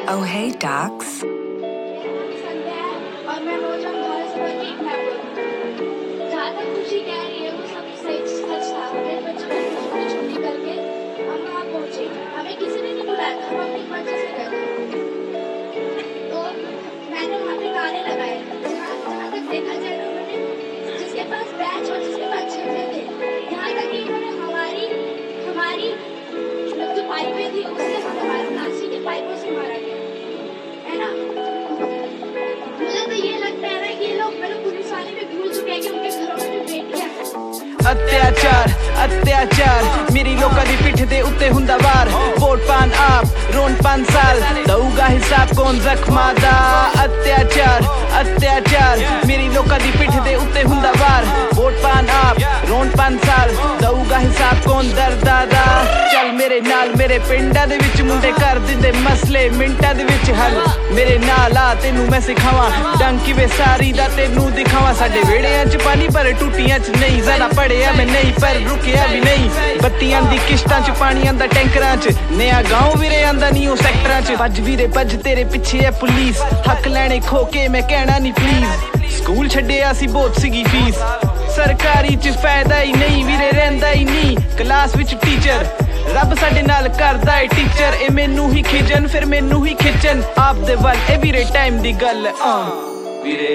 Oh, hey, Docs. पाइपें थी उससे हमारे प्लास्टिक के पाइपों से मारा गया है ना। मुझे तो ये लगता है ना कि ये लोग मतलब पुलिस वाले भी भूल चुके हैं कि उनके घरों में जो बेटियां अत्याचार अत्याचार मेरी लोकां दी पिठ दे उत्ते हुंदा वार वोट पान आप रोन 5 साल दऊगा हिसाब कौन जख्मा दा अत्याचार अत्याचार मेरी लोकां दी पिठ दे उत्ते हुंदा वार वोट पान आप रोन 5 साल दऊगा हिसाब कौन दर्दा दा चल मेरे नाल मेरे पिंडां दे विच मुंडे कर दिंदे मसले मिंटां दे विच हल मेरे नाल आ तेनू मैं सिखावां डंकी वे सारी दा तेनू दिखावां साडे वेड़ियां च पानी पर टूटियां च नहीं ज़रा पढ़िया मैं नहीं पर रुकिया भी नहीं बत्तियां दी किश्तां च पानी आंदा टैंकरां च नया गांव वीरे आंदा नहीं ओ सैक्टरां च भज वीरे भज तेरे पिछे है पुलिस हक लैणे खो के मैं कहना नहीं प्लीज स्कूल छड्डिया सी बहुत सीगी फीस सरकारी च फायदा ही नहीं वीरे रहिंदा ही नहीं क्लास विच टीचर रब साडे नाल करदा है टीचर ए मैनू ही खिजन फिर मैनू ही खिचन आप दे वल ए वीरे टाइम दी गल वीरे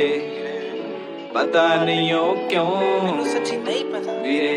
पता नहीं हो क्यों सच्ची नहीं पता वीरे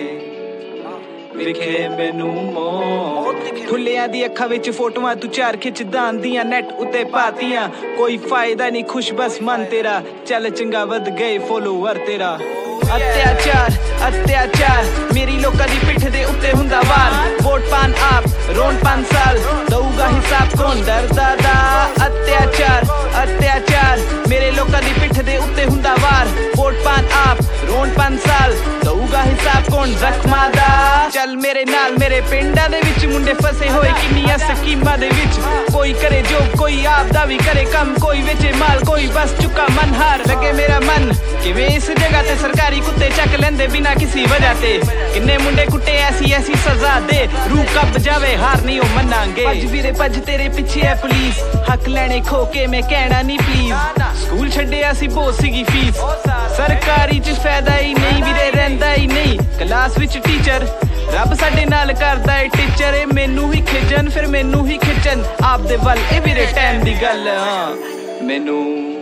विखे मैनू फुल्लियां दी अखां विच फोटोआं तू चार खिचदा आंदियां नेट उत्ते पातियां कोई फायदा नहीं खुश बस मन तेरा चल चंगा वध गए फॉलोवर तेरा अत्याचार अत्याचार मेरी लोकां दी पिठ दे उत्ते हुंदा वार वोट पान आप रोन 5 साल दऊगा हिसाब कौन डरदा दा अत्याचार अत्याचार मेरे लोकां दी पिठ दे उत्ते हुंदा वार वोट पान आप रोन 5 साल दऊगा हिसाब कौन जख्मा दा चल मेरे नाल मेरे पिंडां दे विच मुंडे फसे होए किन्नियां स्कीमां दे विच कोई करे जो कोई आपदा भी करे कम कोई बेचे माल कोई बस चुका मन हार लगे मेरा मन किवें इस जगह ते सरकारी कुत्ते चक लेंदे बिना किसी वजह ते किन्ने मुंडे कुट्टे ऐसी ऐसी सजा दे रूह कब जावे हार नहीं ओ मनांगे भज वीरे भज तेरे पिछे है पुलिस हक लैणे खो के मैं कहना नहीं प्लीज स्कूल छड्डिया सी बहुत सीगी फीस सरकारी च फायदा ही नहीं वीरे रहिंदा ही नहीं क्लास विच टीचर रब साडे नाल करदा है टीचर ए मैनू ही खिजन फिर मैनू ही खिचन आप दे वल ए वीरे टाइम दी गल मैनू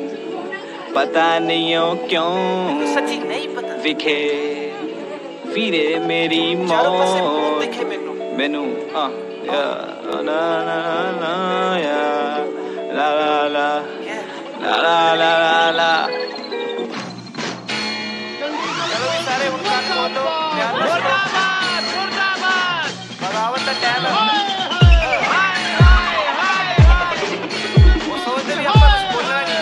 पता नहीं हो क्यों सच्ची नहीं पता विखे वीरे मेरी मौत मैनू ना ना ना या ला ला ला ला ला ला ला ला चलो सारे उनका बोलो मुर्दाबाद मुर्दाबाद बगावत दा टाइम है वो सोचते भी अपन बोलना नहीं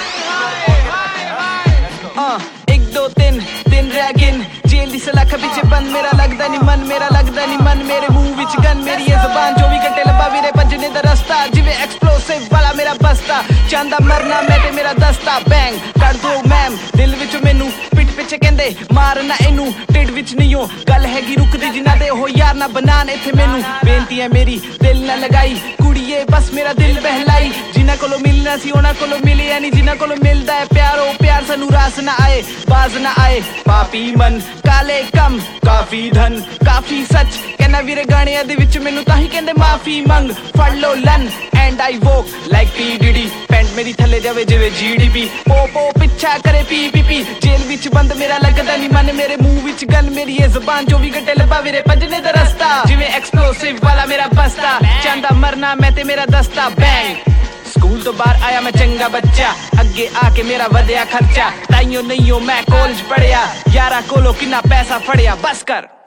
1 2 3 दिन रह गिन जेल दी सलाखा पिछे बंद मेरा लगदा नहीं मन मेरा लगदा नहीं मन मेरे मुंह विच गन मेरी ये जुबान 24 घंटे लंबा वीरे भजने दा रास्ता जिवे एक्सप्लोसिव वाला मेरा बस्ता चांदा मरना मैं ते मेरा दस्ता बैंग कर दो मैम दिल विच मैनू पिट पिछे कहंदे मारना इनू टिड विच नहीं हो गल हैगी रुकदी जिन्ना दे हो यार ना बनान इत्थे मैनू बेनती है मेरी दिल ना लगाई कुड़िए बस मेरा दिल बहलाई जिन्ना कोलो मिलना सी उन्हां कोलो मिलिया नहीं जिन्ना कोलो मिलदा है प्यारो प्यार सानू रास ना आए बाज ना आए पापी मन काले कम काफी धन काफी सच कहना वीरे गाणियां दे विच मैनू ताही कहंदे माफी मंग फड़ लो लन and I walk like P Diddy pant मेरी थले जावे जिवे जीडीपी पो पिछा करे पी पी पी जेल विच बंद मेरा लगदा नहीं मन मेरे मुंह विच गन मेरी ये जुबान 24 घंटे लंबा वीरे भजने दा रास्ता जिवे एक्सप्लोसिव वाला मेरा बस्ता चांदा मरना मैं ते मेरा दस्ता बैंग स्कूल तो बाहर आया मैं चंगा बच्चा अगे आके मेरा वधिया खर्चा ताइयों नहीं हो मैं कॉलेज पढ़िया यारा कोलो किन्ना पैसा फड़िया बस कर